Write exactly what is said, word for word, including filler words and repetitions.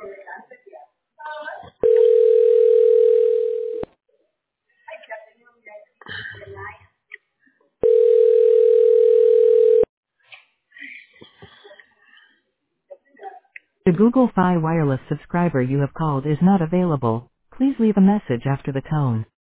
The Google Fi Wireless subscriber you have called is not available. Please leave a message after the tone.